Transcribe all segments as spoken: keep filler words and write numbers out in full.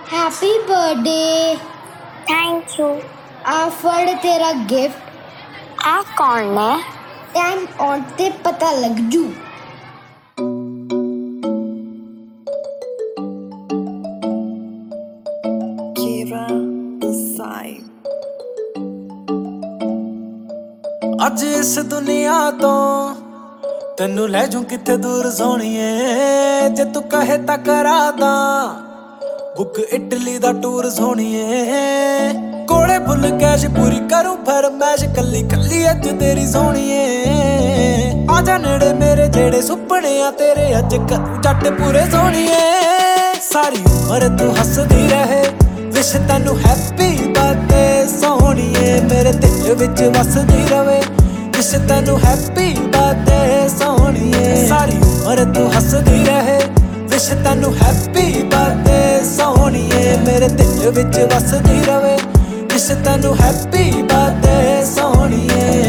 Happy birthday. Thank you. आ फड़ तेरा गिफ्ट। आ कौन है? टाइम आउट ते पता लग जू। ਅੱਜ ਇਸ ਦੁਨੀਆ ਤੋਂ ਤੈਨੂੰ ਲੈ ਜੂ ਕਿੱਥੇ ਦੂਰ ਸੋਹਣੀਏ, ਜੇ ਤੂੰ ਕਹੇ ਤਾਂ ਕਰਾ ਦਾਂ ਬੁੱਕ ਇਟਲੀ ਦਾ ਟੂਰ ਸੋਹਣੀਏ। ਕੋਲੇ ਫੁੱਲ ਕੈਸ਼ ਪੂਰੀ ਕਰੂੰ ਫਰਮੈਸ਼, ਕੱਲੀ ਕੱਲੀ ਅੱਜ ਤੇਰੀ ਸੋਹਣੀਏ। ਆ ਜਾ ਨੇੜੇ ਮੇਰੇ ਜਿਹੜੇ ਸੁਪਨੇ ਆ ਤੇਰੇ ਅੱਜ ਕਰੂ ਜੱਟ ਪੂਰੇ ਸੋਹਣੀਏ। ਸਾਰੀ ਉਮਰ ਤੂੰ ਹੱਸਦੀ ਰਹੇ, ਵਿਸ਼ ਤੈਨੂੰ ਹੈਪੀ ਬਰਥਡੇ ਸੋਹਣੀਏ। ਮੇਰੇ ਦਿਲ ਵਿੱਚ ਵਸਦੀ ਰਵੇ, ਵਿਸ਼ ਤੈਨੂੰ ਹੈਪੀ ਬਰਥਡੇ ਸੋਹਣੀਏ। ਸਾਰੀ ਉਮਰ ਤੂੰ ਹੱਸਦੀ ਰਹੇ, ਵਿਸ਼ ਤੈਨੂੰ ਹੈਪੀ ਬਰਥਡੇ ਸੋਹਣੀਏ। ਮੇਰੇ ਦਿਲ ਵਿੱਚ ਵਸਦੀ ਰਵੇ, ਵਿਸ਼ ਤੈਨੂੰ ਹੈਪੀ ਬਰਥਡੇ ਸੋਹਣੀਏ।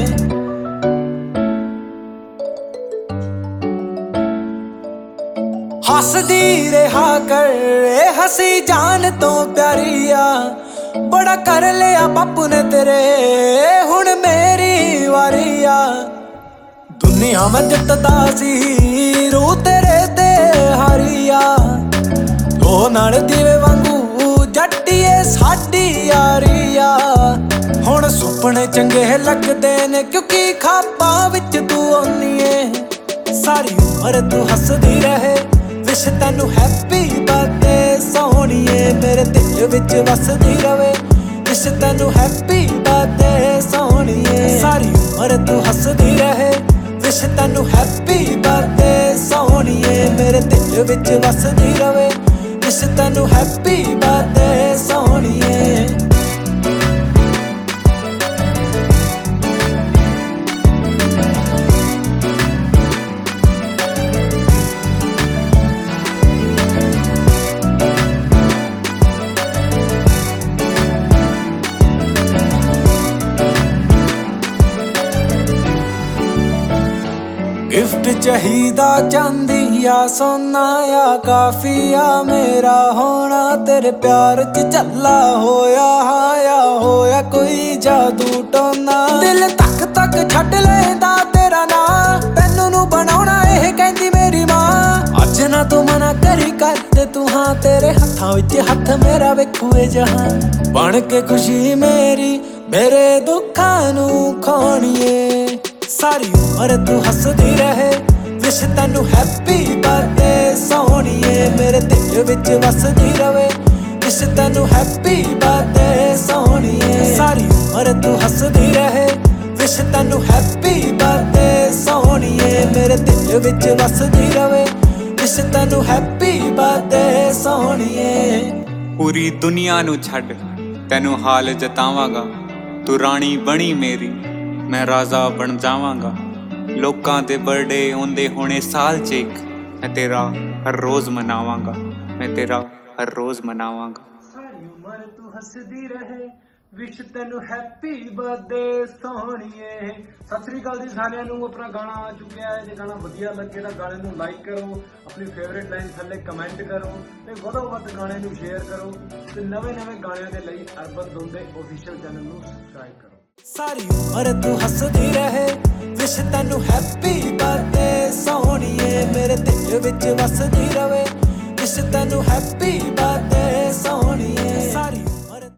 ਹੱਸਦੀ ਰਿਹਾ ਕਰ ਏ ਹੱਸੀ ਜਾਨ ਤੋਂ ਪਿਆਰੀ ਆ, ਬੜਾ ਕਰ ਲਿਆ ਬਾਪੂ ਨੇ ਤੇਰੇ ਹੁਣ ਮੇਰੀ ਵਾਰੀ ਆ। ਦੁਨੀਆ ਮੈਂ ਜਿੱਤਦਾ ਸੀ ਰੂ ਤੇਰੇ ਤੇ ਹਾਰੀ ਆ, ਲੋ ਨਾਲ ਦੀਵੇ ਵਾਂਗੂ ਜੱਟੀਏ ਸਾਡੀ ਯਾਰੀ ਆ। ਹੁਣ ਸੁਪਨੇ ਚੰਗੇ ਲੱਗਦੇ ਨੇ ਕਿਉਂਕਿ ਖਾਬਾਂ ਵਿੱਚ ਤੂੰ ਆਉਣੀ ਏ। ਸਾਰੀ ਉਮਰ ਤੂੰ ਹੱਸਦੀ ਰਹੇ, ਵਿਸ਼ ਤੈਨੂੰ ਹੈਪੀ ਬਰਥਡੇ ਸੋਹਣੀਏ। ਮੇਰੇ ਦਿਲ ਵਿੱਚ ਵਸਦੀ ਰਵੇ, ਵਿਸ਼ ਤੈਨੂੰ ਹੈਪੀ ਬਰਥਡੇ ਸੋਹਣੀਏ। ਸਾਰੀ ਉਮਰ ਤੂੰ ਹੱਸਦੀ ਰਹੇ, ਵਿਸ਼ ਤੈਨੂੰ ਹੈਪੀ ਬਰਥਡੇ ਸੋਹਣੀਏ। ਮੇਰੇ ਦਿਲ ਵਿੱਚ ਵਸਦੀ ਰਵੇ, ਵਿਸ਼ ਤੈਨੂੰ ਹੈਪੀ ਬਰਥਡੇ ਸੋਹਣੀਏ। ਗਿਫਟ ਚਾਹੀਦਾ ਚਾਂਦੀ ਆ ਸੋਨਾ ਆ ਕਾਫੀ ਆ ਮੇਰਾ ਹੋਣਾ, ਤੇਰੇ ਪਿਆਰ ਚ ਝੱਲਾ ਹੋਇਆ ਹਾਇਆ ਹੋਇਆ ਕੋਈ ਜਾਦੂ ਟੋਨਾ। ਦਿਲ ਤੱਕ ਤੱਕ ਛੱਡ ਲੈਂਦਾ ਤੇਰਾ ਨਾਂ, ਤੈਨੂੰ ਨੂੰ ਬਣਾਉਣਾ ਇਹ ਕਹਿੰਦੀ ਮੇਰੀ ਮਾਂ। ਅੱਜ ਨਾ ਤੂੰ ਮਨਾ ਕਰੀ ਕਰਦੇ ਤੂੰ ਹਾਂ, ਤੇਰੇ ਹੱਥਾਂ ਵਿੱਚ ਹੱਥ ਮੇਰਾ ਵੇਖੂ ਏ ਜਹਾਨ। ਬਣ ਕੇ ਖੁਸ਼ੀ ਮੇਰੀ ਮੇਰੇ ਦੁੱਖਾਂ ਨੂੰ ਖਾਣੀਏ। ਸਾਰੀ ਉਮਰ ਤੂੰ ਹੱਸਦੀ ਰਹੇ, ਵਿਸ਼ ਤੈਨੂੰ ਹੈਪੀ ਬਰਥਡੇ ਸੋਹਣੀਏ। ਮੇਰੇ ਦਿਲ ਵਿੱਚ ਵਸਦੀ ਰਵੇ, ਵਿਸ਼ ਤੈਨੂੰ ਹੈਪੀ ਬਰਥਡੇ ਸੋਹਣੀਏ। ਸਾਰੀ ਉਮਰ ਤੂੰ ਹੱਸਦੀ ਰਹੇ, ਵਿਸ਼ ਤੈਨੂੰ ਹੈਪੀ ਬਰਥਡੇ ਸੋਹਣੀਏ। ਮੇਰੇ ਦਿਲ ਵਿੱਚ ਵਸਦੀ ਰਵੇ, ਵਿਸ਼ ਤੈਨੂੰ ਹੈਪੀ ਬਰਥਡੇ ਸੋਹਣੀਏ। ਪੂਰੀ ਦੁਨੀਆ ਨੂੰ ਛੱਡ ਤੈਨੂੰ ਹਾਲ ਜਤਾਵਾਂਗਾ, ਤੂੰ ਰਾਣੀ ਬਣੀ ਮੇਰੀ ਮੈਂ ਰਾਜ਼ਾ ਬਣ ਜਾਵਾਂਗਾ। ਲੋਕਾਂ ਦੇ ਬਰਥਡੇ ਆਉਂਦੇ ਹੋਣੇ ਸਾਲ 'ਚ ਇੱਕ, ਮੈਂ ਤੇਰਾ ਹਰ ਰੋਜ਼ ਮਨਾਵਾਂਗਾ, ਮੈਂ ਤੇਰਾ ਹਰ ਰੋਜ਼ ਮਨਾਵਾਂਗਾ। ਸਾਰੀ ਉਮਰ ਤੂੰ ਹੱਸਦੀ ਰਹੇ, ਵਿਸ਼ ਤੈਨੂੰ ਹੈਪੀ ਬਰਥਡੇ ਸੋਹਣੀਏ। ਸਤਿ ਸ੍ਰੀ ਅਕਾਲ ਜੀ ਸਾਰਿਆਂ ਨੂੰ। ਆਪਣਾ ਗਾਣਾ ਆ ਚੁੱਕਿਆ ਹੈ, ਜੇ ਗਾਣਾ ਵਧੀਆ ਲੱਗੇ ਤਾਂ ਗਾਣੇ ਨੂੰ ਲਾਈਕ ਕਰੋ, ਆਪਣੀ ਫੇਵਰੇਟ ਲਾਈਨ ਥੱਲੇ ਕਮੈਂਟ ਕਰੋ ਤੇ ਵੱਧੋ ਵੱਧ ਗਾਣੇ ਨੂੰ ਸ਼ੇਅਰ ਕਰੋ ਤੇ ਨਵੇਂ ਨਵੇਂ ਗਾਣਿਆਂ ਦੇ ਲਈ ਅਰਬਨ ਦੋਂਦੇ ਆਫੀਸ਼ੀਅਲ ਚੈਨਲ ਨੂੰ ਸਬਸਕ੍ਰਾਈਬ ਕਰੋ। ਸਾਰੀ ਉਮਰ ਤੂੰ ਹੱਸਦੀ ਰਹੇ, ਵਿਸ਼ ਤੈਨੂੰ ਹੈਪੀ ਬਰਥਡੇ ਸੋਹਣੀਏ। ਮੇਰੇ ਦਿਲ ਵਿੱਚ ਵਸਦੀ ਰਵੇ, ਵਿਸ਼ ਤੈਨੂੰ ਹੈਪੀ ਬਰਥਡੇ ਸੋਹਣੀਏ।